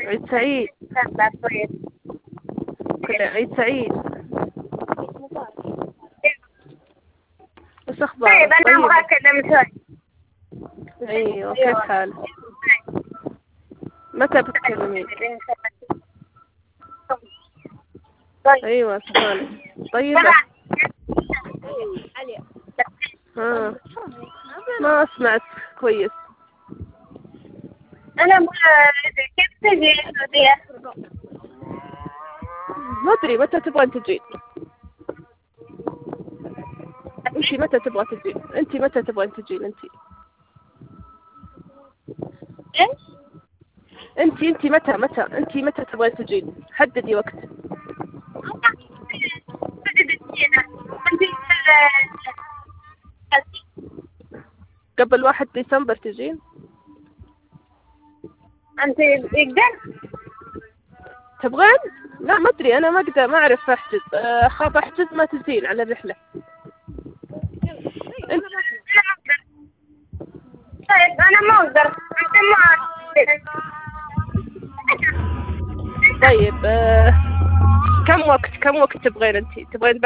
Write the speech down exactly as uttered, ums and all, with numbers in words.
عيد سعيد. كل عيد سعيد. وش أخبارك؟ طيب أنا أبغى أكلم شوي. أيوة كيف حالك؟ متى بتكلمين؟ أيوة سؤالك. طيبة. ها. ما أسمعك كويس. أنا أبغى كيف تجي السعودية؟ ما أدري متى تبغين تجين؟ أنتي متى تبغى تجين؟ أنتي متى تبغين تجين أنتي؟ إيه؟ أنتي أنتي متى متى أنتي متى تبغين تجين؟ حددي وقت. قبل واحد ديسمبر تجين؟ أنت يقدر؟ تبغين؟ لا ما أدري أنا ما أقدر ما أعرف أحجز أخاف أحجز ما تجين على الرحلة. أنت... طيب أنا ما أقدر أنت ما طيب آه... كم وقت كم وقت تبغين أنتي؟ تبغين